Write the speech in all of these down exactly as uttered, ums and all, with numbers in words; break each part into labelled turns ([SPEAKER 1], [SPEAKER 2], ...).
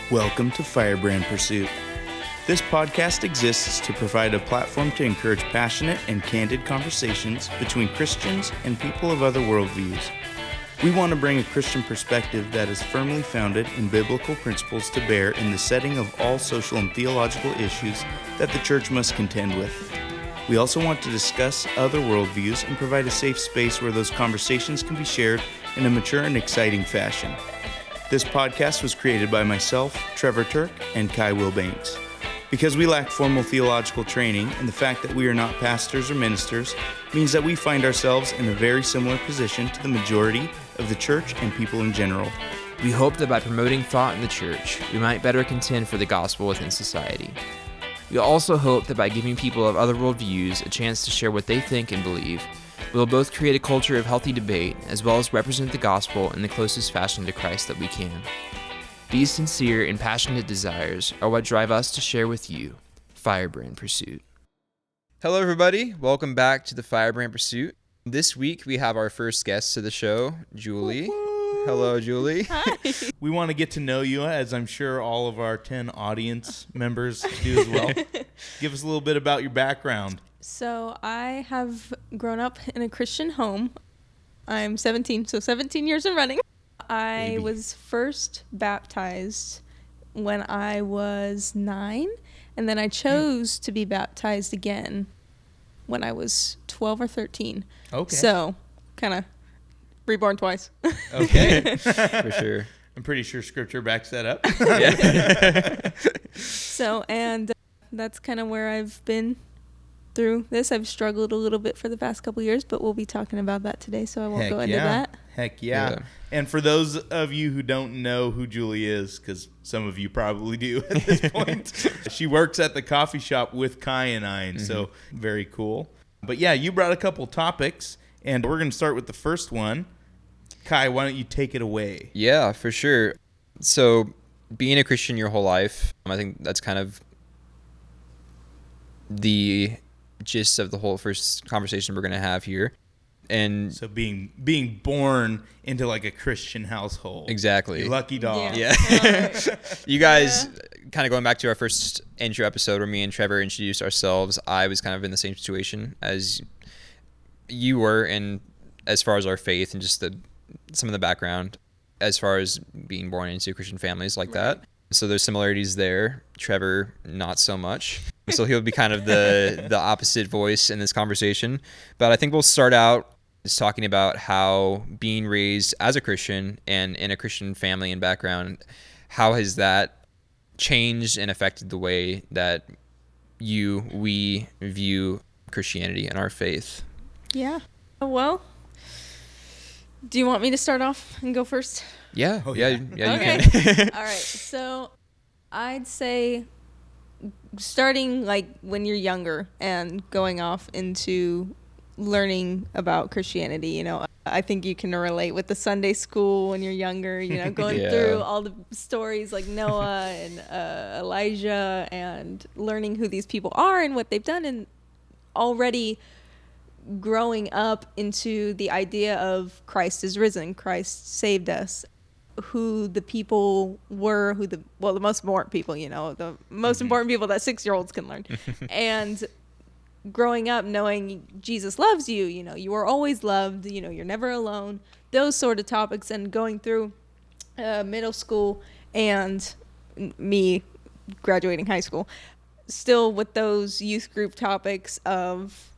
[SPEAKER 1] Welcome to Firebrand Pursuit. This podcast exists to provide a platform to encourage passionate and candid conversations between Christians and people of other worldviews. We want to bring a Christian perspective that is firmly founded in biblical principles to bear in the setting of all social and theological issues that the church must contend with. We also want to discuss other worldviews and provide a safe space where those conversations can be shared in a mature and exciting fashion. This podcast was created by myself, Trevor Turk, and Kai Wilbanks. Because we lack formal theological training, and the fact that we are not pastors or ministers means that we find ourselves in a very similar position to the majority of the church and people in general.
[SPEAKER 2] We hope that by promoting thought in the church, we might better contend for the gospel within society. We also hope that by giving people of other worldviews a chance to share what they think and believe, we will both create a culture of healthy debate as well as represent the gospel in the closest fashion to Christ that we can. These sincere and passionate desires are what drive us to share with you Firebrand Pursuit. Hello, everybody. Welcome back to the Firebrand Pursuit. This week, we have our first guest to the show, Julie.
[SPEAKER 1] Woo-hoo.
[SPEAKER 2] Hello, Julie.
[SPEAKER 3] Hi.
[SPEAKER 1] We want to get to know you, as I'm sure all of our ten audience members do as well. Give us a little bit about your background.
[SPEAKER 3] So I have grown up in a Christian home. I'm seventeen, so seventeen years and running. I
[SPEAKER 1] Baby.
[SPEAKER 3] was first baptized when I was nine, and then I chose to be baptized again when I was twelve or thirteen.
[SPEAKER 1] Okay.
[SPEAKER 3] So, kind of reborn twice.
[SPEAKER 1] Okay.
[SPEAKER 2] For sure.
[SPEAKER 1] I'm pretty sure scripture backs that up.
[SPEAKER 2] Yeah.
[SPEAKER 3] So, and uh, that's kind of where I've been through this. I've struggled a little bit for the past couple years, but we'll be talking about that today, so I won't
[SPEAKER 1] Heck
[SPEAKER 3] go into
[SPEAKER 1] yeah.
[SPEAKER 3] that.
[SPEAKER 1] Heck yeah.
[SPEAKER 2] Yeah.
[SPEAKER 1] And for those of you who don't know who Julie is, because some of you probably do at this point, she works at the coffee shop with Kai and I, and mm-hmm. so very cool. But yeah, you brought a couple topics, and we're going to start with the first one. Kai, why don't you take it away?
[SPEAKER 2] Yeah, for sure. So, being a Christian your whole life, I think that's kind of the gist of the whole first conversation we're going to have here. And
[SPEAKER 1] So being being born into like a Christian household.
[SPEAKER 2] exactly.
[SPEAKER 1] You lucky dog.
[SPEAKER 2] Yeah.
[SPEAKER 3] Yeah.
[SPEAKER 2] You guys, yeah. kind of going back to our first intro episode where me and Trevor introduced ourselves, I was kind of in the same situation as you were, and as far as our faith and just the some of the background as far as being born into Christian families like
[SPEAKER 3] Right.
[SPEAKER 2] that. So there's similarities there. Trevor, not so much. So he'll be kind of the the opposite voice in this conversation. But I think we'll start out just talking about how being raised as a Christian and in a Christian family and background, how has that changed and affected the way that you, we view Christianity and our faith?
[SPEAKER 3] Yeah. Well, do you want me to start off and go first?
[SPEAKER 2] Yeah.
[SPEAKER 1] Oh,
[SPEAKER 2] yeah.
[SPEAKER 1] yeah.
[SPEAKER 2] Yeah,
[SPEAKER 3] Okay.
[SPEAKER 2] you can.
[SPEAKER 3] All right. So I'd say starting like when you're younger and going off into learning about Christianity, you know, I think you can relate with the Sunday school when you're younger, you know, going
[SPEAKER 2] Yeah.
[SPEAKER 3] through all the stories like Noah and uh, Elijah and learning who these people are and what they've done, and already growing up into the idea of Christ is risen, Christ saved us, who the people were, who the, well, the most important people, you know, the most mm-hmm. important people that six-year-olds can learn. And growing up knowing Jesus loves you, you know, you are always loved, you know, you're never alone, those sort of topics, and going through uh, middle school and me graduating high school, still with those youth group topics of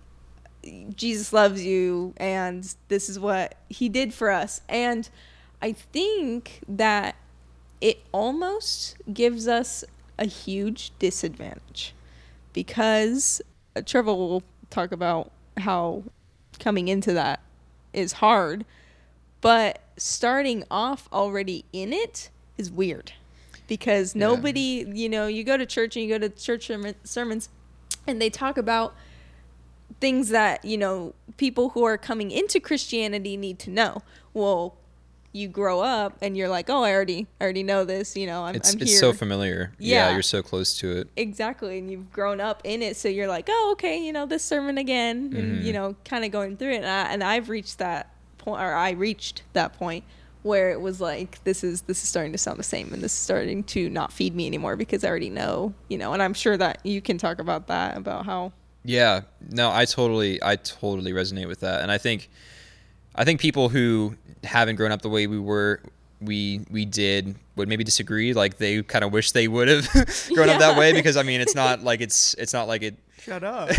[SPEAKER 3] Jesus loves you and this is what he did for us. And I think that it almost gives us a huge disadvantage because uh, Trevor will talk about how coming into that is hard, but starting off already in it is weird because
[SPEAKER 2] Yeah.
[SPEAKER 3] nobody, you know, you go to church and you go to church sermon, sermons and they talk about things that, you know, people who are coming into Christianity need to know. Well, you grow up and you're like, oh, I already, I already know this. You know, I'm,
[SPEAKER 2] it's,
[SPEAKER 3] I'm
[SPEAKER 2] it's
[SPEAKER 3] here.
[SPEAKER 2] so familiar. Yeah.
[SPEAKER 3] Yeah.
[SPEAKER 2] You're so close to it.
[SPEAKER 3] Exactly. And you've grown up in it. So you're like, oh, okay, you know, this sermon again, and,
[SPEAKER 2] Mhm.
[SPEAKER 3] you know, kind of going through it. And, I, and I've reached that point, or I reached that point where it was like, this is this is starting to sound the same, and this is starting to not feed me anymore because I already know, you know. And I'm sure that you can talk about that, about how.
[SPEAKER 2] Yeah, no, I totally, I totally resonate with that, and I think, I think people who haven't grown up the way we were, we we did, would maybe disagree. Like they kind of wish they would have grown yeah. up that way, because I mean, it's not like it's it's not like it.
[SPEAKER 1] Shut up.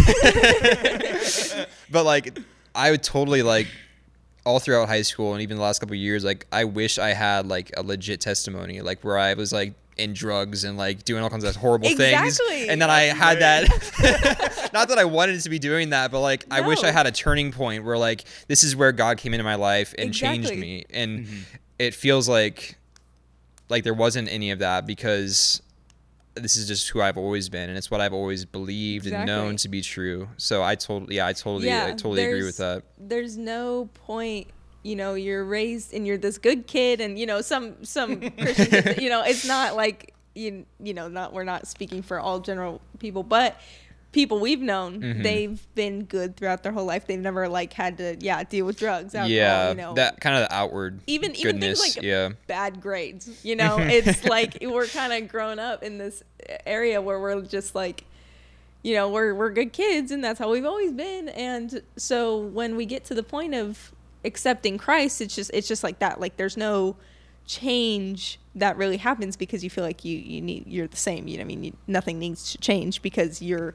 [SPEAKER 2] But like, I would totally like. all throughout high school and even the last couple of years, like I wish I had like a legit testimony, like where I was like in drugs and like doing all kinds of horrible
[SPEAKER 3] exactly.
[SPEAKER 2] things, and then I had that. Not that I wanted to be doing that, but like no. I wish I had a turning point where like this is where God came into my life and exactly. changed me, and mm-hmm. it feels like like there wasn't any of that, because this is just who I've always been, and it's what I've always believed exactly. and known to be true. So I totally, yeah, I totally, yeah, I totally agree with that.
[SPEAKER 3] There's no point, you know, you're raised and you're this good kid, and you know, some some Christians, you know, it's not like you, you know, not we're not speaking for all general people, but people we've known, mm-hmm. they've been good throughout their whole life. They've never like had to, yeah, deal with drugs, alcohol,
[SPEAKER 2] yeah,
[SPEAKER 3] you know,
[SPEAKER 2] that kind of the outward
[SPEAKER 3] even
[SPEAKER 2] goodness,
[SPEAKER 3] even things like
[SPEAKER 2] yeah.
[SPEAKER 3] bad grades. You know, it's like we're kind of grown up in this area where we're just like, you know, we're we're good kids, and that's how we've always been. And so when we get to the point of accepting Christ, it's just it's just like that. Like there's no change that really happens because you feel like you you need you're the same. You know, what I mean, you, nothing needs to change because you're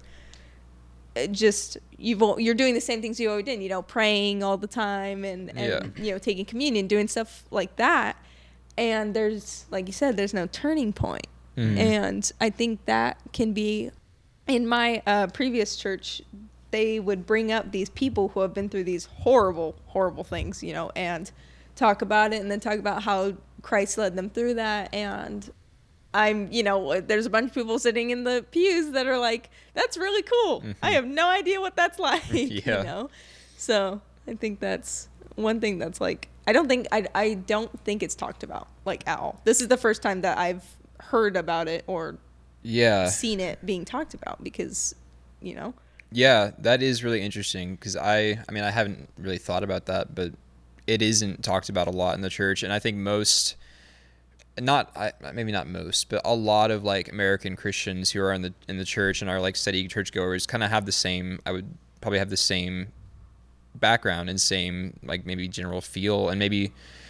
[SPEAKER 3] just you've you're doing the same things you always did, you know, praying all the time and, and yeah. you know, taking communion, doing stuff like that. And there's, like you said, there's no turning point. Mm-hmm. And I think that can be, in my uh, previous church, they would bring up these people who have been through these horrible, horrible things, you know, and talk about it, and then talk about how Christ led them through that. And I'm, you know, there's a bunch of people sitting in the pews that are like, that's really cool. Mm-hmm. I have no idea what that's like, yeah. you know? So I think that's one thing that's like, I don't think, I, I don't think it's talked about, like, at all. This is the first time that I've heard about it or
[SPEAKER 2] yeah.
[SPEAKER 3] seen it being talked about because, you know?
[SPEAKER 2] Yeah, that is really interesting because I, I mean, I haven't really thought about that, but it isn't talked about a lot in the church. And I think most... not I, maybe not most, but a lot of like American Christians who are in the in the church and are like steady churchgoers kind of have the same, I would probably have the same background and same like maybe general feel, and maybe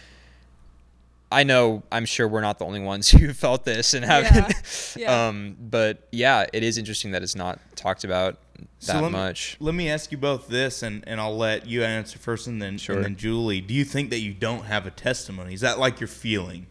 [SPEAKER 2] I know I'm sure we're not the only ones who felt this and haven't yeah. yeah. um but yeah, it is interesting that it's not talked about that so let much.
[SPEAKER 1] Me, let me ask you both this, and, and I'll let you answer first, and then
[SPEAKER 2] sure.
[SPEAKER 1] and then Julie, do you think that you don't have a testimony? Is that like your feeling?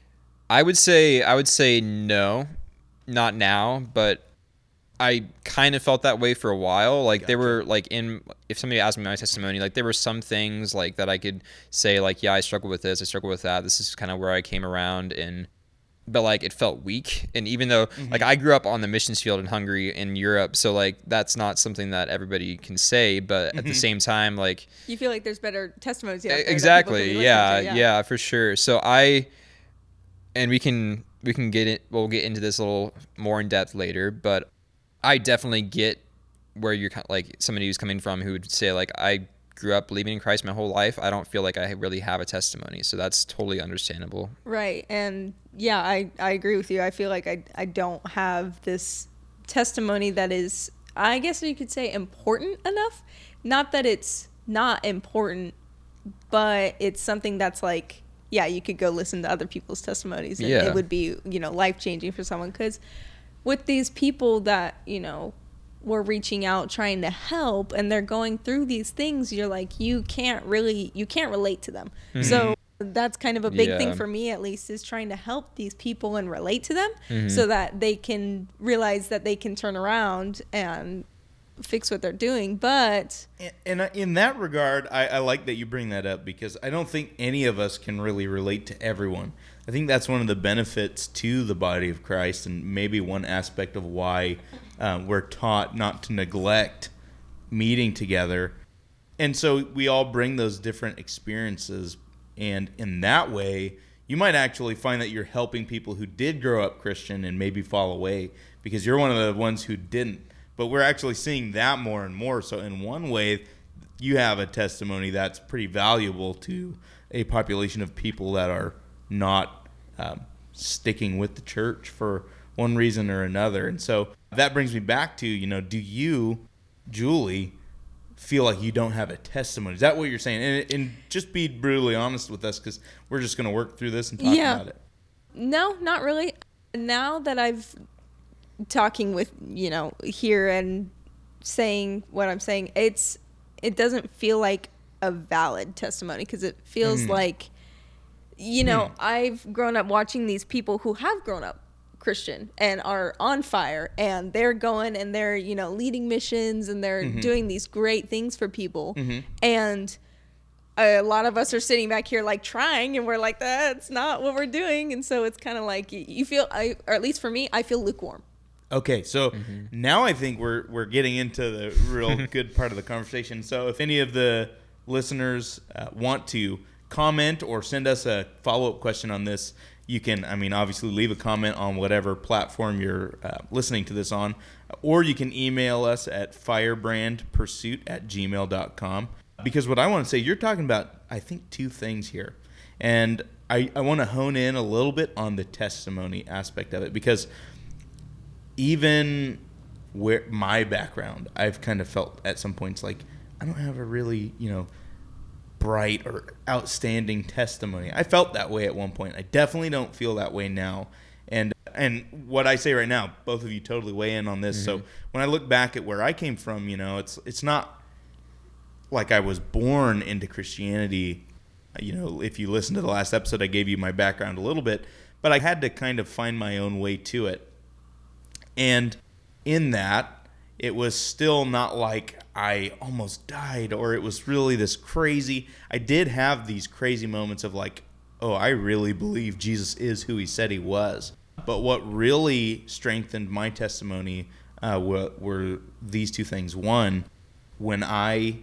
[SPEAKER 2] I would say I would say no, not now, but I kind of felt that way for a while. Like gotcha. There were like in if somebody asked me my testimony, like there were some things like that I could say like, yeah, I struggle with this, I struggle with that. This is kind of where I came around, and but like it felt weak. And even though mm-hmm. like I grew up on the missions field in Hungary in Europe, so like that's not something that everybody can say, but mm-hmm. at the same time, like
[SPEAKER 3] you feel like there's better testimonies out there
[SPEAKER 2] exactly, yeah, yeah, yeah, for sure. So I. And we can we can get it. We'll get into this a little more in depth later. But I definitely get where you're like somebody who's coming from who would say like I grew up believing in Christ my whole life. I don't feel like I really have a testimony. So that's totally understandable.
[SPEAKER 3] Right. And yeah, I, I agree with you. I feel like I I don't have this testimony that is, I guess you could say, important enough. Not that it's not important, but it's something that's like, yeah, you could go listen to other people's testimonies, and
[SPEAKER 2] yeah.
[SPEAKER 3] it would be, you know, life-changing for someone. Because with these people that, you know, we're reaching out trying to help, and they're going through these things, you're like, you can't really, you can't relate to them. Mm-hmm. So that's kind of a big
[SPEAKER 2] yeah.
[SPEAKER 3] thing for me, at least, is trying to help these people and relate to them
[SPEAKER 2] mm-hmm.
[SPEAKER 3] so that they can realize that they can turn around and fix what they're doing. But
[SPEAKER 1] and in that regard, I, I like that you bring that up, because I don't think any of us can really relate to everyone. I think that's one of the benefits to the body of Christ, and maybe one aspect of why uh, we're taught not to neglect meeting together. And so we all bring those different experiences, and in that way you might actually find that you're helping people who did grow up Christian and maybe fall away because you're one of the ones who didn't. But we're actually seeing that more and more. So in one way, you have a testimony that's pretty valuable to a population of people that are not um, sticking with the church for one reason or another. And so that brings me back to, you know, do you, Julie, feel like you don't have a testimony? Is that what you're saying? And, and just be brutally honest with us, because we're just going to work through this and talk
[SPEAKER 3] Yeah.
[SPEAKER 1] about it.
[SPEAKER 3] No, not really. Now that I've talking with, you know, here and saying what I'm saying, it's it doesn't feel like a valid testimony, because it feels
[SPEAKER 1] Mm.
[SPEAKER 3] like, you know,
[SPEAKER 1] Mm.
[SPEAKER 3] I've grown up watching these people who have grown up Christian and are on fire, and they're going and they're, you know, leading missions, and they're
[SPEAKER 1] Mhm.
[SPEAKER 3] doing these great things for people.
[SPEAKER 1] Mhm.
[SPEAKER 3] And a lot of us are sitting back here like trying, and we're like, that's not what we're doing. And so it's kind of like you- you feel, I, or at least for me, I feel lukewarm.
[SPEAKER 1] Okay, so now I think we're we're getting into the real good part of the conversation. So if any of the listeners uh, want to comment or send us a follow-up question on this, you can, I mean, obviously leave a comment on whatever platform you're uh, listening to this on, or you can email us at firebrandpursuit at gmail dot com. Because what I want to say, you're talking about, I think, two things here. And I, I want to hone in a little bit on the testimony aspect of it, because even where my background, I've kind of felt at some points like I don't have a really, you know, bright or outstanding testimony. I felt that way at one point. I definitely don't feel that way now. And and what I say right now, both of you totally weigh in on this. Mm-hmm. So when I look back at where I came from, you know, it's it's not like I was born into Christianity. You know, if you listen to the last episode, I gave you my background a little bit, but I had to kind of find my own way to it. And in that, it was still not like I almost died, or it was really this crazy. I did have these crazy moments of like, oh, I really believe Jesus is who he said he was. But what really strengthened my testimony uh, were, were these two things. One, when I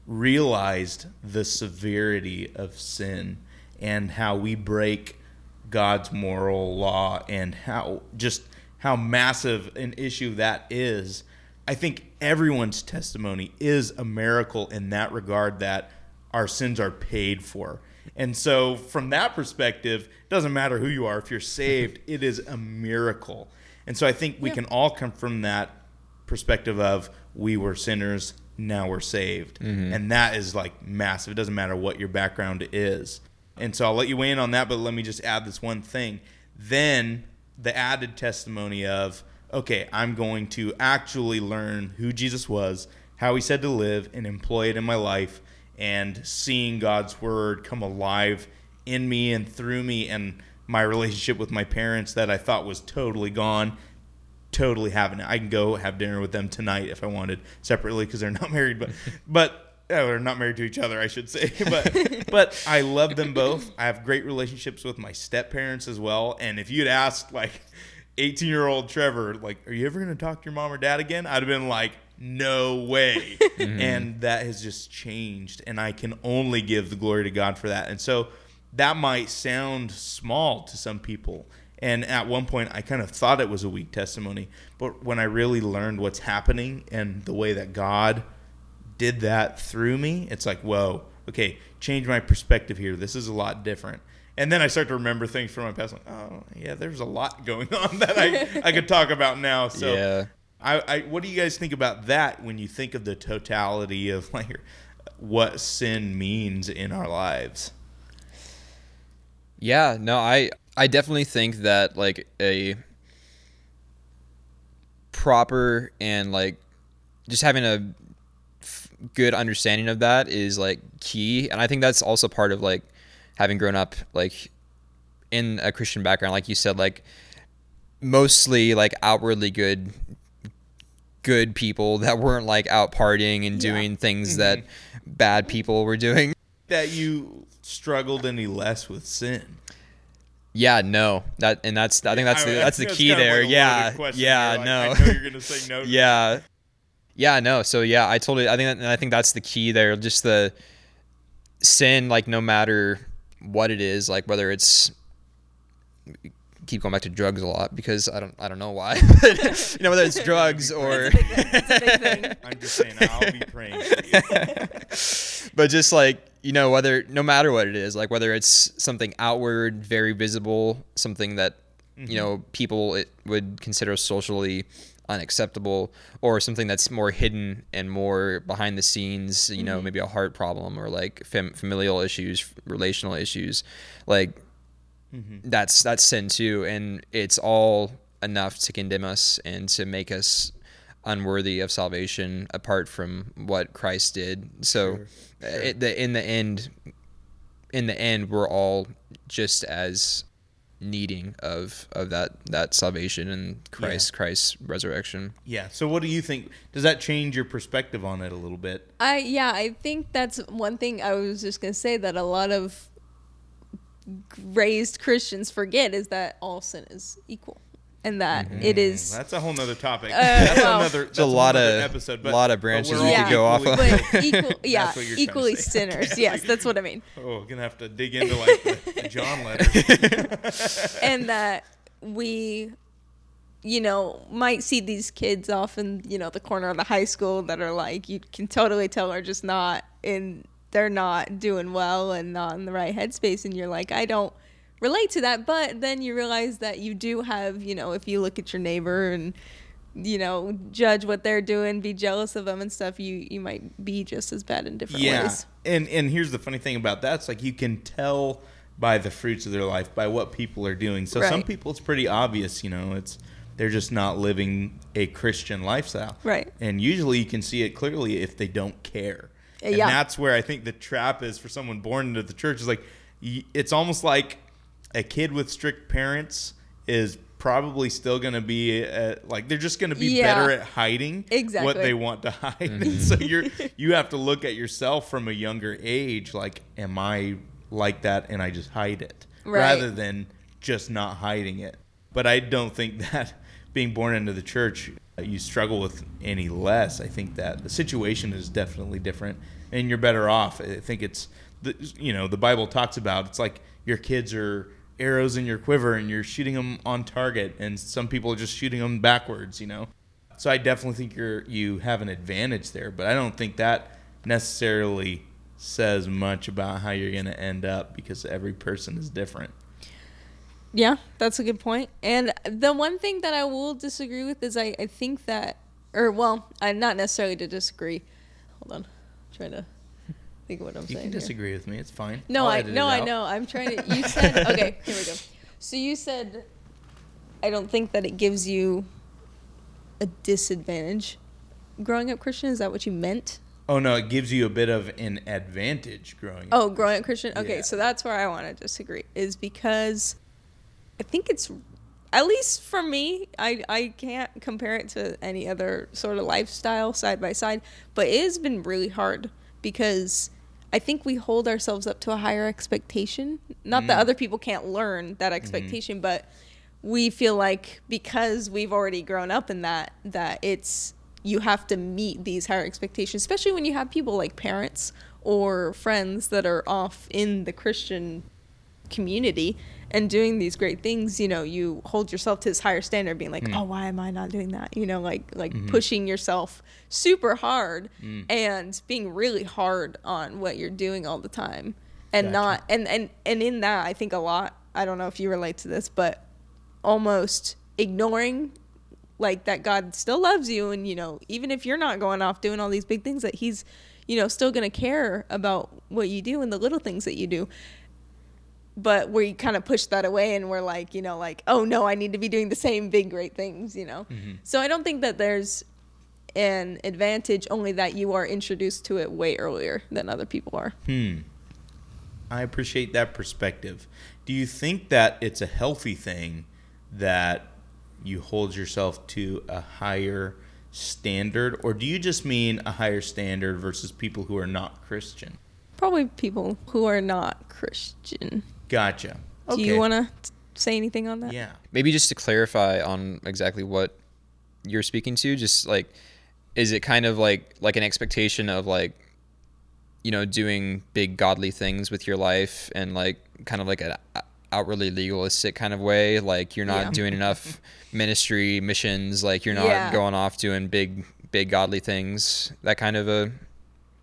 [SPEAKER 1] realized the severity of sin and how we break God's moral law, and how just how massive an issue that is. I think everyone's testimony is a miracle in that regard, that our sins are paid for. And so from that perspective, it doesn't matter who you are. If you're saved, it is a miracle. And so I think we yeah. can all come from that perspective of we were sinners, now we're saved. Mm-hmm. And that is like massive. It doesn't matter what your background is. And so I'll let you weigh in on that, but let me just add this one thing. Then the added testimony of, okay, I'm going to actually learn who Jesus was, how he said to live, and employ it in my life, and seeing God's word come alive in me and through me, and my relationship with my parents that I thought was totally gone, totally having it. I can go have dinner with them tonight if I wanted, separately, because they're not married, but but oh, they're not married to each other, I should say. But but I love them both. I have great relationships with my step-parents as well. And if you'd asked, like, eighteen-year-old Trevor, like, are you ever going to talk to your mom or dad again? I'd have been like, no way. Mm-hmm. And that has just changed. And I can only give the glory to God for that. And so that might sound small to some people. And at one point, I kind of thought it was a weak testimony. But when I really learned what's happening and the way that God did that through me, it's like, whoa, okay, change my perspective here. This is a lot different. And then I start to remember things from my past. Like, oh, yeah, there's a lot going on that I, I could talk about now. So,
[SPEAKER 2] yeah.
[SPEAKER 1] I, I, what do you guys think about that when you think of the totality of like what sin means in our lives?
[SPEAKER 2] Yeah, no, I I definitely think that like a proper and like just having a f- good understanding of that is like key. And I think that's also part of like having grown up like in a Christian background, like you said, like mostly like outwardly good good people that weren't like out partying and doing yeah. things mm-hmm. that bad people were doing.
[SPEAKER 1] That you struggled any less with sin.
[SPEAKER 2] Yeah, no. That and that's I think that's I mean, the that's the key there. Like yeah. Yeah, like, no.
[SPEAKER 1] I know you're going to say no. To
[SPEAKER 2] yeah. That. Yeah, no. So yeah, I totally I think that, and I think that's the key there. Just the sin, like no matter what it is, like whether it's keep going back to drugs a lot because I don't I don't know why. But, you know, whether it's drugs or
[SPEAKER 3] That's a big thing. That's a big thing.
[SPEAKER 1] I'm just saying I'll be praying for you.
[SPEAKER 2] But just like you know, whether, no matter what it is, like whether it's something outward, very visible, something that, mm-hmm. you know, people it would consider socially unacceptable, or something that's more hidden and more behind the scenes, you mm-hmm. know, maybe a heart problem or like fam- familial issues, relational issues, like mm-hmm. that's, that's sin too. And it's all enough to condemn us and to make us unworthy of salvation apart from what Christ did. So sure. Sure. It, the, in the end, in the end, we're all just as needing of, of that, that salvation and Christ, yeah. Christ's resurrection.
[SPEAKER 1] Yeah. So what do you think? Does that change your perspective on it a little bit?
[SPEAKER 3] I, yeah, I think that's one thing I was just going to say that a lot of raised Christians forget is that all sin is equal. And that mm-hmm. it is.
[SPEAKER 1] That's a whole nother topic. Uh,
[SPEAKER 3] that's
[SPEAKER 1] well, another. That's
[SPEAKER 2] a lot of
[SPEAKER 1] episode. But,
[SPEAKER 2] lot of branches we
[SPEAKER 3] yeah.
[SPEAKER 2] could go off of.
[SPEAKER 3] But equal, yeah, equally sinners. Yes, that's what I mean.
[SPEAKER 1] Oh, we're gonna have to dig into like the, the John letters.
[SPEAKER 3] And that we, you know, might see these kids off in, you know, the corner of the high school that are like, you can totally tell are just not in. They're not doing well and not in the right headspace, and you're like, I don't relate to that. But then you realize that you do have, you know, if you look at your neighbor and, you know, judge what they're doing, be jealous of them and stuff, you you might be just as bad in different
[SPEAKER 1] yeah.
[SPEAKER 3] ways.
[SPEAKER 1] And and here's the funny thing about that. It's like you can tell by the fruits of their life, by what people are doing. So right. some people it's pretty obvious, you know, it's they're just not living a Christian lifestyle.
[SPEAKER 3] Right.
[SPEAKER 1] And usually you can see it clearly if they don't care. And
[SPEAKER 3] yeah.
[SPEAKER 1] that's where I think the trap is for someone born into the church is like, it's almost like a kid with strict parents is probably still going to be at, like they're just going to be
[SPEAKER 3] yeah.
[SPEAKER 1] better at hiding
[SPEAKER 3] exactly.
[SPEAKER 1] what they want to hide. Mm-hmm. So you're you have to look at yourself from a younger age, like, am I like that and I just hide it
[SPEAKER 3] right.
[SPEAKER 1] rather than just not hiding it. But I don't think that being born into the church you struggle with any less. I think that the situation is definitely different and you're better off. I think it's the, you know, the Bible talks about it's like your kids are arrows in your quiver and you're shooting them on target, and some people are just shooting them backwards, you know. So I definitely think you're you have an advantage there, but I don't think that necessarily says much about how you're going to end up because every person is different.
[SPEAKER 3] Yeah, that's a good point. And the one thing that I will disagree with is I, I think that, or well, I not necessarily to disagree. Hold on, I'm trying to think of what I'm
[SPEAKER 1] you
[SPEAKER 3] saying.
[SPEAKER 1] You can disagree
[SPEAKER 3] here.
[SPEAKER 1] with me. It's fine.
[SPEAKER 3] No,
[SPEAKER 1] I'll
[SPEAKER 3] I no, I know. I'm trying to. You said okay. Here we go. So you said, I don't think that it gives you a disadvantage growing up Christian. Is that what you meant?
[SPEAKER 1] Oh no, it gives you a bit of an advantage growing.
[SPEAKER 3] Oh,
[SPEAKER 1] up
[SPEAKER 3] growing up Christian. Okay,
[SPEAKER 1] yeah.
[SPEAKER 3] So that's where I want to disagree. Is because I think it's, at least for me, I, I can't compare it to any other sort of lifestyle side by side, but it has been really hard because I think we hold ourselves up to a higher expectation. Not mm. that other people can't learn that expectation, mm. but we feel like because we've already grown up in that, that it's, you have to meet these higher expectations, especially when you have people like parents or friends that are off in the Christian community and doing these great things. You know, you hold yourself to this higher standard, being like, mm. oh, why am I not doing that? You know, like like mm-hmm. pushing yourself super hard mm. and being really hard on what you're doing all the time. And gotcha. not and, and and in that, I think a lot, I don't know if you relate to this, but almost ignoring like that God still loves you, and you know, even if you're not going off doing all these big things, that he's, you know, still going to care about what you do and the little things that you do. But we kind of push that away and we're like, you know, like, oh no, I need to be doing the same big, great things, you know? Mm-hmm. So I don't think that there's an advantage, only that you are introduced to it way earlier than other people are.
[SPEAKER 1] Hmm. I appreciate that perspective. Do you think that it's a healthy thing that you hold yourself to a higher standard, or do you just mean a higher standard versus people who are not Christian?
[SPEAKER 3] Probably people who are not Christian.
[SPEAKER 1] Gotcha. Okay.
[SPEAKER 3] Do you want to say anything on that?
[SPEAKER 1] Yeah.
[SPEAKER 2] Maybe just to clarify on exactly what you're speaking to, just like, is it kind of like like an expectation of like, you know, doing big godly things with your life and like kind of like an outwardly legalistic kind of way? Like you're not yeah. doing enough ministry missions, like you're not yeah. going off doing big, big godly things, that kind of a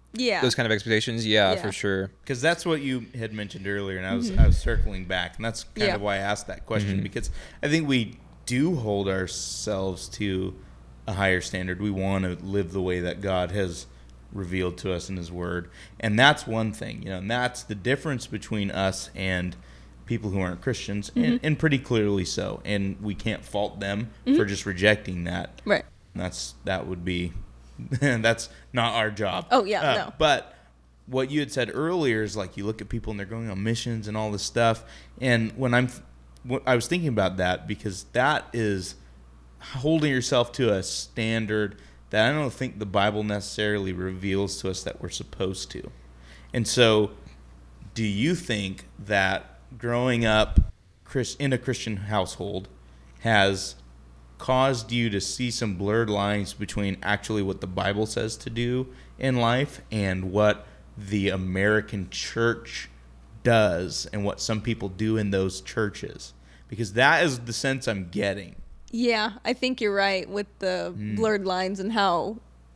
[SPEAKER 3] Yeah.
[SPEAKER 2] those kind of expectations. Yeah,
[SPEAKER 3] Yeah.
[SPEAKER 2] for sure.
[SPEAKER 1] Because that's what you had mentioned earlier, and I was
[SPEAKER 3] Mm-hmm.
[SPEAKER 1] I was circling back, and that's kind
[SPEAKER 3] Yeah.
[SPEAKER 1] of why I asked that question,
[SPEAKER 2] Mm-hmm.
[SPEAKER 1] because I think we do hold ourselves to a higher standard. We want to live the way that God has revealed to us in His Word, and that's one thing, you know, and that's the difference between us and people who aren't Christians,
[SPEAKER 3] Mm-hmm.
[SPEAKER 1] and, and pretty clearly so. And we can't fault them
[SPEAKER 3] Mm-hmm.
[SPEAKER 1] for just rejecting that.
[SPEAKER 3] Right.
[SPEAKER 1] That's that would be that's not our job.
[SPEAKER 3] Oh, yeah,
[SPEAKER 1] Uh,
[SPEAKER 3] no.
[SPEAKER 1] But what you had said earlier is like you look at people and they're going on missions and all this stuff. And when I'm, when I was thinking about that, because that is holding yourself to a standard that I don't think the Bible necessarily reveals to us that we're supposed to. And so, do you think that growing up Chris in a Christian household has caused you to see some blurred lines between actually what the Bible says to do in life and what the American church does and what some people do in those churches? Because that is the sense I'm getting.
[SPEAKER 3] Yeah, I think you're right with the
[SPEAKER 1] Mm.
[SPEAKER 3] blurred lines and how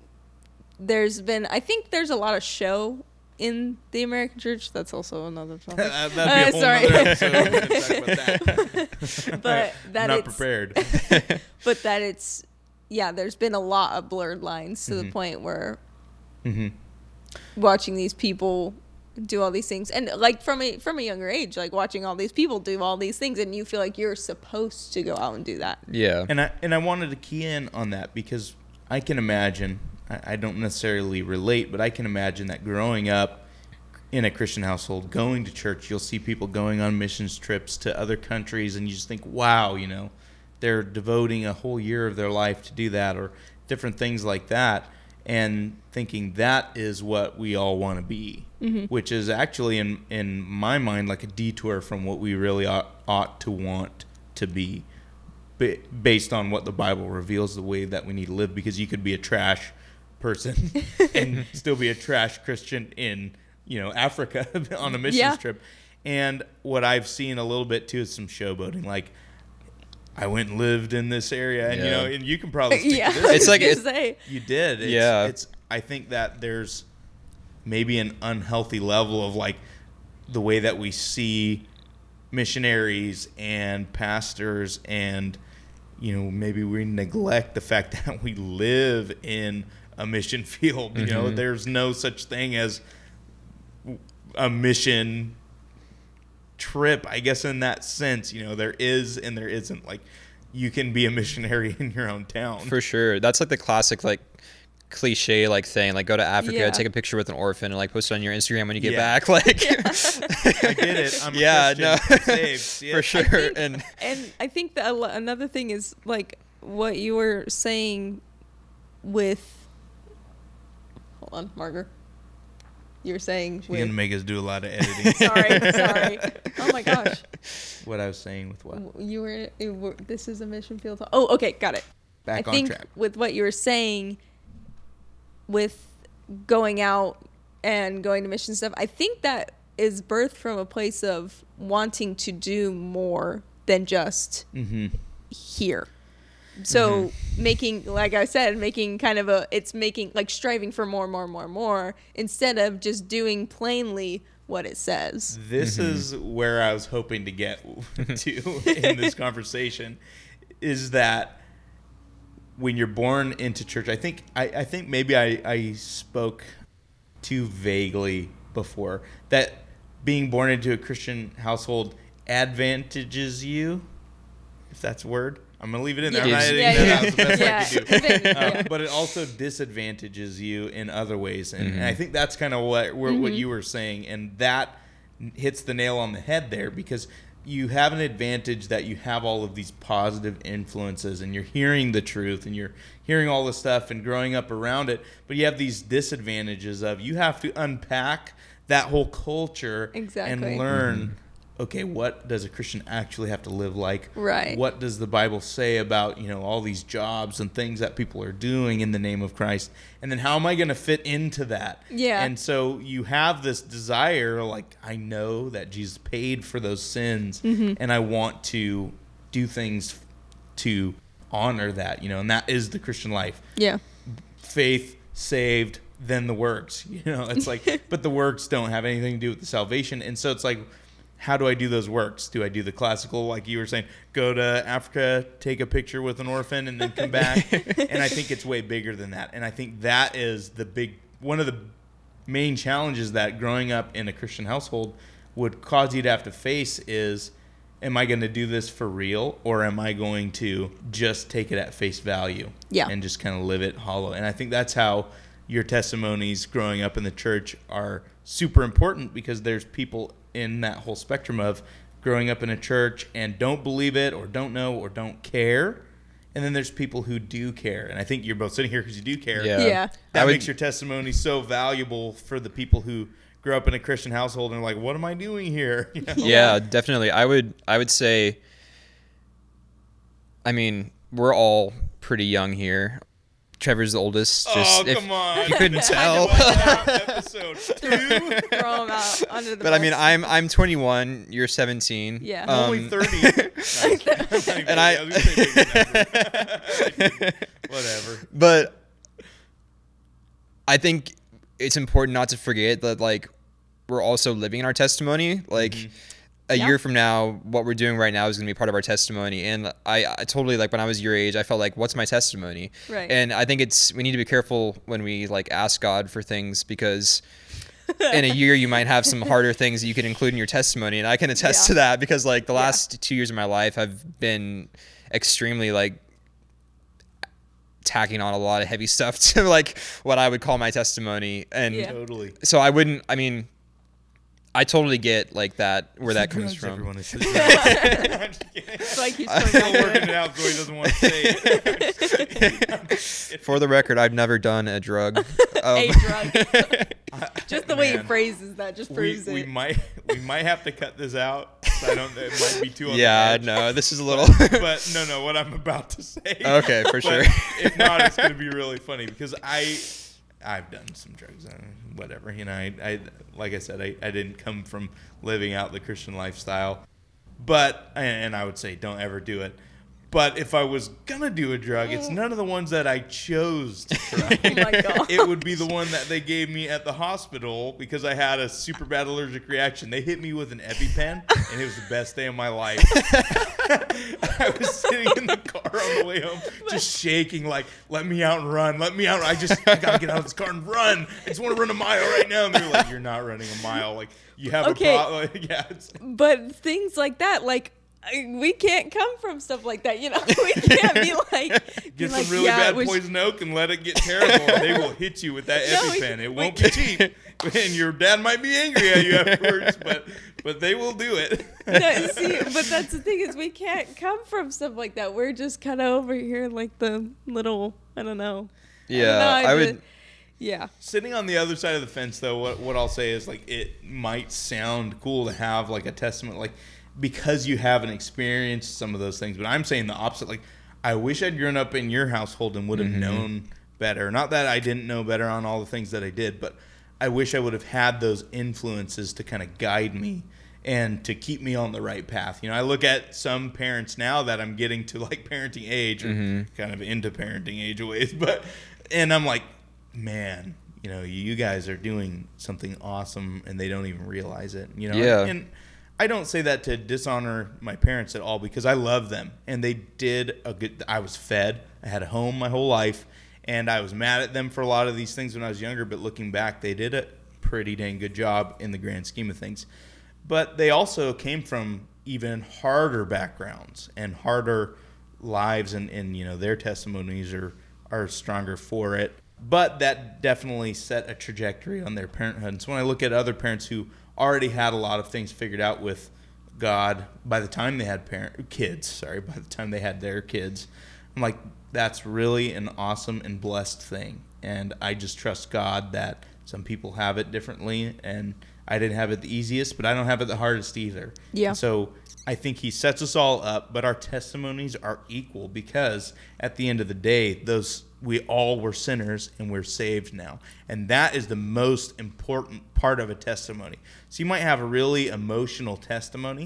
[SPEAKER 3] there's been, I think there's a lot of show in the American church. That's also another topic.
[SPEAKER 1] That'd be a
[SPEAKER 3] Uh,
[SPEAKER 1] whole
[SPEAKER 3] sorry.
[SPEAKER 1] nother episode. We're gonna talk about that.
[SPEAKER 3] But that
[SPEAKER 1] Not
[SPEAKER 3] it's,
[SPEAKER 1] prepared.
[SPEAKER 3] but that it's, yeah, there's been a lot of blurred lines to
[SPEAKER 1] Mm-hmm.
[SPEAKER 3] the point where
[SPEAKER 1] hmm
[SPEAKER 3] watching these people do all these things, and like from a from a younger age, like watching all these people do all these things, and you feel like you're supposed to go out and do that.
[SPEAKER 2] Yeah.
[SPEAKER 1] And I and I wanted to key in on that because I can imagine, I, I don't necessarily relate, but I can imagine that growing up in a Christian household, going to church, you'll see people going on missions trips to other countries, and you just think, wow, you know, they're devoting a whole year of their life to do that, or different things like that, and thinking that is what we all want to be, mm-hmm. which is actually, in, in my mind, like a detour from what we really ought, ought to want to be, based on what the Bible reveals the way that we need to live. Because you could be a trash person and still be a trash Christian in, you know, Africa on a missions
[SPEAKER 3] Yeah.
[SPEAKER 1] trip. And what I've seen a little bit too is some showboating, like, I went and lived in this area, and
[SPEAKER 2] Yeah.
[SPEAKER 1] you know, and you can probably speak
[SPEAKER 3] Yeah,
[SPEAKER 1] to this.
[SPEAKER 2] It's like
[SPEAKER 3] I was
[SPEAKER 2] it-
[SPEAKER 3] gonna say.
[SPEAKER 1] You did. It's,
[SPEAKER 2] Yeah.
[SPEAKER 1] It's. I think that there's maybe an unhealthy level of like the way that we see missionaries and pastors, and you know, maybe we neglect the fact that we live in a mission field. You know,
[SPEAKER 2] Mhm.
[SPEAKER 1] there's no such thing as a mission trip, I guess, in that sense. You know, there is and there isn't. Like, you can be a missionary in your own town.
[SPEAKER 2] For sure. That's like the classic, like, cliche, like, thing. Like, go to Africa,
[SPEAKER 3] Yeah.
[SPEAKER 2] take a picture with an orphan, and, like, post it on your Instagram when you get
[SPEAKER 1] Yeah.
[SPEAKER 2] back. Like,
[SPEAKER 1] I get it. I'm a
[SPEAKER 2] yeah,
[SPEAKER 1] Christian.
[SPEAKER 2] no.
[SPEAKER 1] I'm saved. Yeah.
[SPEAKER 2] For sure.
[SPEAKER 3] think-
[SPEAKER 2] And
[SPEAKER 3] And I think that a lo- another thing is like what you were saying with. Hold on, Margaret. You were saying
[SPEAKER 1] She's
[SPEAKER 3] with.
[SPEAKER 1] gonna make us do a lot of editing.
[SPEAKER 3] Sorry, sorry. Oh my gosh.
[SPEAKER 1] What I was saying with what?
[SPEAKER 3] You were, you were. This is a mission field. Oh, okay, got it.
[SPEAKER 1] Back
[SPEAKER 3] I
[SPEAKER 1] on
[SPEAKER 3] think
[SPEAKER 1] track.
[SPEAKER 3] with what you were saying, with going out and going to mission stuff, I think that is birthed from a place of wanting to do more than just
[SPEAKER 1] Mm-hmm.
[SPEAKER 3] here. So making, like I said, making kind of a, it's making like striving for more, more, more, more, instead of just doing plainly what it says.
[SPEAKER 1] This is where I was hoping to get to in this conversation, is that when you're born into church, I think I, I think maybe I, I spoke too vaguely before, that being born into a Christian household advantages you, if that's a word. I'm gonna leave it in there.
[SPEAKER 3] Yeah.
[SPEAKER 1] I'm not editing
[SPEAKER 3] Yeah,
[SPEAKER 1] that
[SPEAKER 3] yeah.
[SPEAKER 1] out. It's the best
[SPEAKER 3] Yeah.
[SPEAKER 1] I can do.
[SPEAKER 3] Even-
[SPEAKER 1] Um,
[SPEAKER 3] yeah.
[SPEAKER 1] but it also disadvantages you in other ways, and,
[SPEAKER 2] Mhm.
[SPEAKER 1] and I think that's kind of what where,
[SPEAKER 3] Mm-hmm.
[SPEAKER 1] what you were saying, and that hits the nail on the head there, because you have an advantage that you have all of these positive influences, and you're hearing the truth, and you're hearing all the stuff and growing up around it, but you have these disadvantages of you have to unpack that whole culture
[SPEAKER 3] Exactly.
[SPEAKER 1] and learn, okay, what does a Christian actually have to live like?
[SPEAKER 3] Right.
[SPEAKER 1] What does the Bible say about, you know, all these jobs and things that people are doing in the name of Christ? And then how am I going to fit into that?
[SPEAKER 3] Yeah.
[SPEAKER 1] And so you have this desire, like, I know that Jesus paid for those sins,
[SPEAKER 3] Mm-hmm.
[SPEAKER 1] and I want to do things to honor that, you know, and that is the Christian life.
[SPEAKER 3] Yeah.
[SPEAKER 1] Faith, saved, than the works. You know, it's like, but the works don't have anything to do with the salvation. And so it's like, how do I do those works? Do I do the classical, like you were saying, go to Africa, take a picture with an orphan, and then come back? And I think it's way bigger than that. And I think that is the big, one of the main challenges that growing up in a Christian household would cause you to have to face is, am I going to do this for real, or am I going to just take it at face value
[SPEAKER 3] yeah.
[SPEAKER 1] and just kind of live it hollow? And I think that's how your testimonies growing up in the church are super important, because there's people in that whole spectrum of growing up in a church and don't believe it or don't know or don't care. And then there's people who do care. And I think you're both sitting here because you do care.
[SPEAKER 2] Yeah.
[SPEAKER 3] yeah.
[SPEAKER 1] That
[SPEAKER 2] I
[SPEAKER 1] makes
[SPEAKER 2] would,
[SPEAKER 1] your testimony so valuable for the people who grew up in a Christian household and are like, what am I doing here? You know?
[SPEAKER 2] yeah, definitely. I would I would say, I mean, we're all pretty young here. Trevor's the oldest. Just
[SPEAKER 1] oh,
[SPEAKER 2] if
[SPEAKER 1] come on.
[SPEAKER 2] you couldn't tell.
[SPEAKER 1] Episode two.
[SPEAKER 3] Throw him out under the
[SPEAKER 2] But
[SPEAKER 3] bus.
[SPEAKER 2] I mean, I'm I'm twenty-one. You're seventeen.
[SPEAKER 3] Yeah.
[SPEAKER 1] I'm only
[SPEAKER 2] Um,
[SPEAKER 1] thirty.
[SPEAKER 2] And I-
[SPEAKER 1] Whatever.
[SPEAKER 2] But I think it's important not to forget that, like, we're also living in our testimony. Like,
[SPEAKER 1] Mm-hmm.
[SPEAKER 2] a
[SPEAKER 3] Yeah.
[SPEAKER 2] year from now, what we're doing right now is going to be part of our testimony. And I, I totally, like, when I was your age, I felt like, what's my testimony?
[SPEAKER 3] Right.
[SPEAKER 2] And I think it's, we need to be careful when we, like, ask God for things, because in a year you might have some harder things that you can include in your testimony. And I can attest
[SPEAKER 3] Yeah.
[SPEAKER 2] to that, because, like, the
[SPEAKER 3] Yeah.
[SPEAKER 2] last two years of my life have been extremely, like, tacking on a lot of heavy stuff to, like, what I would call my testimony. And
[SPEAKER 3] Yeah.
[SPEAKER 1] Totally.
[SPEAKER 2] so I wouldn't, I mean, I totally get, like, that, where that comes from.
[SPEAKER 1] Everyone is I'm just kidding.
[SPEAKER 3] So I keep
[SPEAKER 1] I'm still working it out, so he doesn't want to say it.
[SPEAKER 2] For the record, I've never done a drug. Um,
[SPEAKER 3] a drug. Just the way he
[SPEAKER 1] Man.
[SPEAKER 3] phrases that just
[SPEAKER 1] we,
[SPEAKER 3] proves
[SPEAKER 1] we
[SPEAKER 3] it.
[SPEAKER 1] might we might have to cut this out. I don't. It might be too. On
[SPEAKER 2] yeah,
[SPEAKER 1] the edge.
[SPEAKER 2] no, this is a little.
[SPEAKER 1] But no, no. What I'm about to say.
[SPEAKER 2] Okay, for
[SPEAKER 1] But
[SPEAKER 2] sure.
[SPEAKER 1] If not, it's going to be really funny, because I, I've done some drugs. I, whatever, you know. I, I, like I said, I, I didn't come from living out the Christian lifestyle, but and I would say don't ever do it. But if I was gonna do a drug, it's none of the ones that I chose to try.
[SPEAKER 3] Oh my God.
[SPEAKER 1] It would be the one that they gave me at the hospital because I had a super bad allergic reaction. They hit me with an EpiPen, and it was the best day of my life. I was sitting in the car on the way home, just shaking, like, let me out and run, let me out. I just I gotta get out of this car and run. I just want to run a mile right now. And they're like, you're not running a mile. Like, you have
[SPEAKER 3] Okay.
[SPEAKER 1] a problem. Yeah. It's,
[SPEAKER 3] But things like that, like, I- we can't come from stuff like that, you know? We can't be like, be
[SPEAKER 1] Get
[SPEAKER 3] like,
[SPEAKER 1] some really
[SPEAKER 3] yeah, it
[SPEAKER 1] bad
[SPEAKER 3] was-
[SPEAKER 1] poison oak and let it get terrible, and they will hit you with that
[SPEAKER 3] No, we-
[SPEAKER 1] EpiPen. It
[SPEAKER 3] we
[SPEAKER 1] won't be cheap, and your dad might be angry at you afterwards, but but they will do it.
[SPEAKER 3] No, see, but that's the thing, is we can't come from stuff like that. We're just kind of over here like the little, I don't know.
[SPEAKER 2] Yeah,
[SPEAKER 3] I, don't know,
[SPEAKER 2] I
[SPEAKER 3] just-
[SPEAKER 2] would.
[SPEAKER 3] Yeah.
[SPEAKER 1] Sitting on the other side of the fence, though, what what I'll say is, like, it might sound cool to have like a testament, like, because you haven't experienced some of those things. But I'm saying the opposite. Like, I wish I'd grown up in your household and would have
[SPEAKER 2] Mm-hmm.
[SPEAKER 1] known better. Not that I didn't know better on all the things that I did, but I wish I would have had those influences to kind of guide me and to keep me on the right path. You know, I look at some parents now that I'm getting to, like, parenting age, or
[SPEAKER 2] Mm-hmm.
[SPEAKER 1] kind of into parenting age ways, but and I'm like, man, you know, you guys are doing something awesome, and they don't even realize it. You know,
[SPEAKER 2] Yeah.
[SPEAKER 1] and I don't say that to dishonor my parents at all, because I love them, and they did a good. I was fed. I had a home my whole life, and I was mad at them for a lot of these things when I was younger. But looking back, they did a pretty dang good job in the grand scheme of things. But they also came from even harder backgrounds and harder lives, and, and you know, their testimonies are are stronger for it. But that definitely set a trajectory on their parenthood. And so when I look at other parents who already had a lot of things figured out with God by the time they had parent kids, sorry, by the time they had their kids, I'm like, that's really an awesome and blessed thing. And I just trust God that some people have it differently, and I didn't have it the easiest, but I don't have it the hardest either.
[SPEAKER 3] Yeah.
[SPEAKER 1] And so I think he sets us all up, but our testimonies are equal, because at the end of the day, those we all were sinners and we're saved now. And that is the most important part of a testimony. So you might have a really emotional testimony,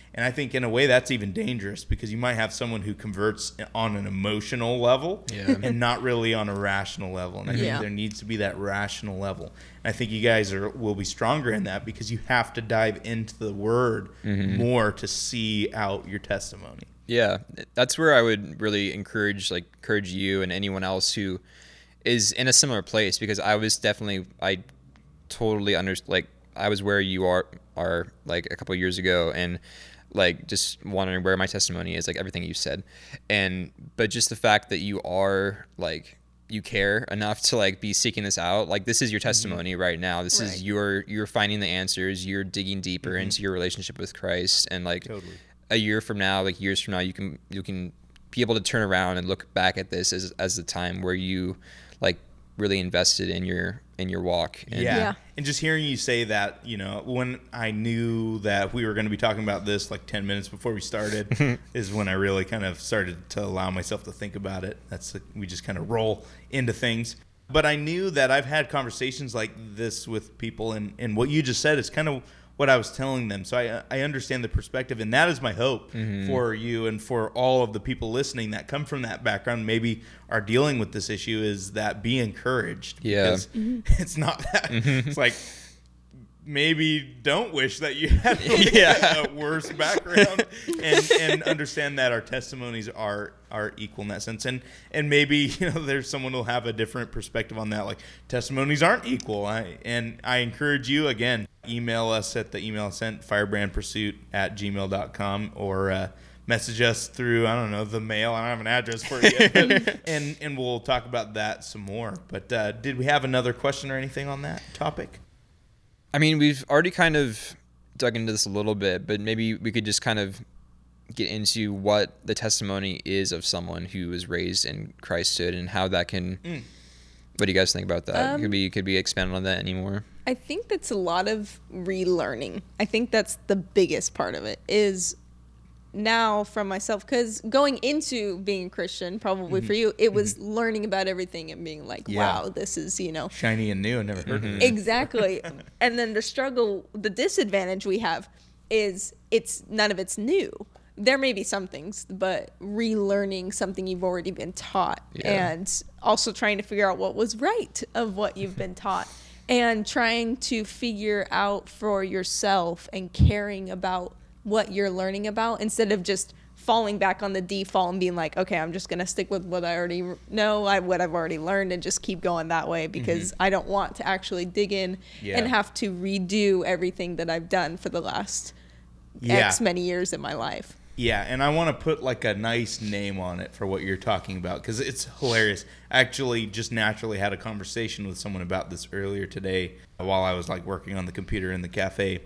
[SPEAKER 1] And I think in a way that's even dangerous, because you might have someone who converts on an emotional level
[SPEAKER 2] Yeah.
[SPEAKER 1] and not really on a rational level. And I think
[SPEAKER 3] Yeah.
[SPEAKER 1] there needs to be that rational level. And I think you guys are will be stronger in that, because you have to dive into the word
[SPEAKER 2] Mm-hmm.
[SPEAKER 1] more to see out your testimony.
[SPEAKER 2] Yeah, that's where I would really encourage, like, encourage you and anyone else who is in a similar place, because I was definitely, I totally under, like, I was where you are, are like a couple of years ago, and like just wondering where my testimony is, like everything you said. And, but just the fact that you are like, you care enough to like be seeking this out. Like, this is your testimony mm-hmm. right now. This right. is your, you're finding the answers, you're digging deeper mm-hmm. into your relationship with Christ. And like
[SPEAKER 1] totally.
[SPEAKER 2] a year from now, like years from now, you can, you can be able to turn around and look back at this as, as the time where you like really invested in your, in your walk. And
[SPEAKER 1] yeah.
[SPEAKER 3] yeah.
[SPEAKER 1] And just hearing you say that, you know, when I knew that we were going to be talking about this like ten minutes before we started is when I really kind of started to allow myself to think about it. That's like, we just kind of roll into things. But I knew that I've had conversations like this with people, and, and what you just said is kind of what I was telling them. So I I understand the perspective, and that is my hope mm-hmm. for you and for all of the people listening that come from that background, maybe are dealing with this issue, is that be encouraged.
[SPEAKER 2] Yeah.
[SPEAKER 1] Because mm-hmm. it's not that. Mm-hmm. It's like, maybe don't wish that you had like yeah. a worse background, and, and understand that our testimonies are are equal in that sense. And and maybe, you know, there's someone who'll have a different perspective on that, like testimonies aren't equal. I, and I encourage you, again, email us at the email sent, firebrandpursuit at gmail dot com, or uh, message us through, I don't know, the mail. I don't have an address for it yet. But, and, and we'll talk about that some more. But uh, did we have another question or anything on that topic?
[SPEAKER 2] I mean, we've already kind of dug into this a little bit, but maybe we could just kind of get into what the testimony is of someone who was raised in Christhood, and how that can, mm. what do you guys think about that? Um, could be, could be expanded on that anymore?
[SPEAKER 3] I think that's a lot of relearning. I think that's the biggest part of it, is now from myself, because going into being a Christian, probably mm-hmm. for you, it was mm-hmm. learning about everything and being like, yeah. wow, this is, you know,
[SPEAKER 1] shiny and new. I never heard mm-hmm. of it.
[SPEAKER 3] Exactly. And then the struggle, the disadvantage we have is it's none of it's new. There may be some things, but relearning something you've already been taught, yeah. and also trying to figure out what was right of what you've been taught, and trying to figure out for yourself and caring about what you're learning about, instead of just falling back on the default and being like, okay, I'm just going to stick with what I already know, I, what I've already learned, and just keep going that way, because mm-hmm. I don't want to actually dig in yeah. and have to redo everything that I've done for the last yeah. X many years in my life.
[SPEAKER 1] Yeah, and I want to put like a nice name on it for what you're talking about, because it's hilarious. I actually just naturally had a conversation with someone about this earlier today while I was like working on the computer in the cafe.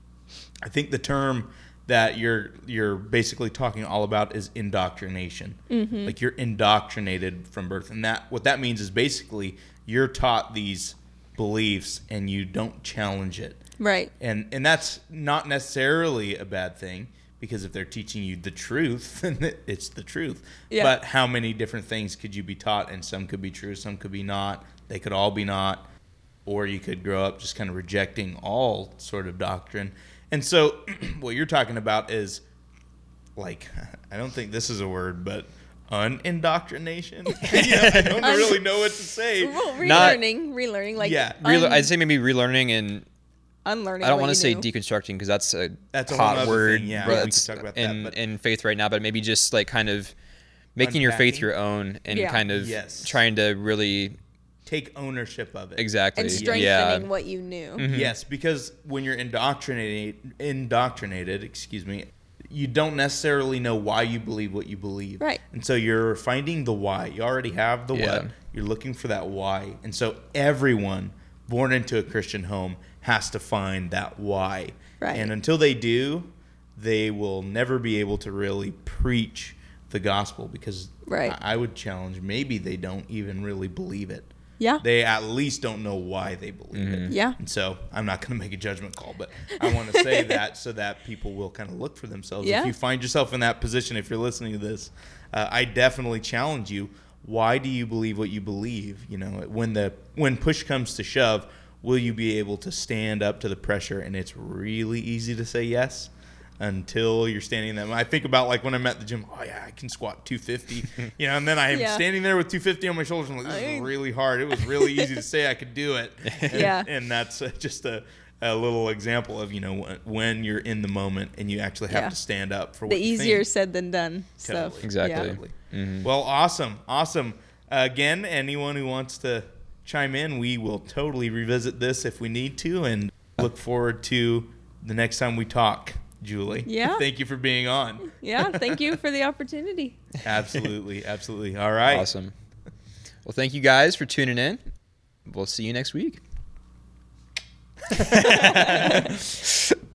[SPEAKER 1] I think the term that you're you're basically talking all about is indoctrination. Mm-hmm. Like, you're indoctrinated from birth, and that what that means is basically you're taught these beliefs and you don't challenge it.
[SPEAKER 3] Right.
[SPEAKER 1] And and that's not necessarily a bad thing, because if they're teaching you the truth, then it's the truth. Yeah. But how many different things could you be taught? And some could be true, some could be not. They could all be not. Or you could grow up just kind of rejecting all sort of doctrine. And so what you're talking about is, like, I don't think this is a word, but unindoctrination. yeah, I don't Un- really know what to say.
[SPEAKER 3] Well, relearning, Not, relearning, like
[SPEAKER 1] yeah,
[SPEAKER 2] un- Rele- I'd say maybe relearning and
[SPEAKER 3] unlearning.
[SPEAKER 2] I don't want to say
[SPEAKER 3] knew.
[SPEAKER 2] deconstructing, because that's a
[SPEAKER 1] that's a
[SPEAKER 2] hot word.
[SPEAKER 1] Thing, yeah,
[SPEAKER 2] but
[SPEAKER 1] we can talk about
[SPEAKER 2] in,
[SPEAKER 1] that. But
[SPEAKER 2] in faith right now, but maybe just like kind of making Unpacking. your faith your own, and yeah. kind of
[SPEAKER 1] yes.
[SPEAKER 2] trying to really
[SPEAKER 1] take ownership of it.
[SPEAKER 2] Exactly.
[SPEAKER 3] And strengthening
[SPEAKER 2] yeah.
[SPEAKER 3] what you knew.
[SPEAKER 1] Mm-hmm. Yes, because when you're indoctrinated, indoctrinated, excuse me, you don't necessarily know why you believe what you believe.
[SPEAKER 3] Right.
[SPEAKER 1] And so you're finding the why. You already have the
[SPEAKER 2] yeah.
[SPEAKER 1] what. You're looking for that why. And so everyone born into a Christian home has to find that why.
[SPEAKER 3] Right.
[SPEAKER 1] And until they do, they will never be able to really preach the gospel, because
[SPEAKER 3] right.
[SPEAKER 1] I, I would challenge maybe they don't even really believe it.
[SPEAKER 3] Yeah.
[SPEAKER 1] They at least don't know why they believe
[SPEAKER 2] mm-hmm.
[SPEAKER 1] it.
[SPEAKER 3] Yeah.
[SPEAKER 1] And so I'm not going to make a judgment call, but I want to say that so that people will kind of look for themselves.
[SPEAKER 3] Yeah.
[SPEAKER 1] If you find yourself in that position, if you're listening to this, uh, I definitely challenge you. Why do you believe what you believe? You know, when the when push comes to shove, will you be able to stand up to the pressure? And it's really easy to say yes. until you're standing there. I think about like when I'm at the gym, oh yeah, I can squat two fifty, you know, and then I'm
[SPEAKER 3] Yeah.
[SPEAKER 1] standing there with two fifty on my shoulders and I'm like, this is really hard. It was really easy to say I could do it. And,
[SPEAKER 3] Yeah.
[SPEAKER 1] and that's uh, just a, a little example of, you know, when, when you're in the moment and you actually have
[SPEAKER 3] Yeah.
[SPEAKER 1] to stand up for what
[SPEAKER 3] The
[SPEAKER 1] you
[SPEAKER 3] easier
[SPEAKER 1] think.
[SPEAKER 3] said than done
[SPEAKER 1] Totally.
[SPEAKER 3] stuff.
[SPEAKER 2] Exactly.
[SPEAKER 3] Yeah.
[SPEAKER 1] Totally.
[SPEAKER 2] Mhm.
[SPEAKER 1] Well, awesome. Awesome. Uh, again, anyone who wants to chime in, we will totally revisit this if we need to, and look forward to the next time we talk, Julie.
[SPEAKER 3] Yeah.
[SPEAKER 1] Thank you for being on.
[SPEAKER 3] Yeah, thank you for the opportunity.
[SPEAKER 1] Absolutely. Absolutely. All right.
[SPEAKER 2] Awesome. Well, thank you guys for tuning in. We'll see you next week.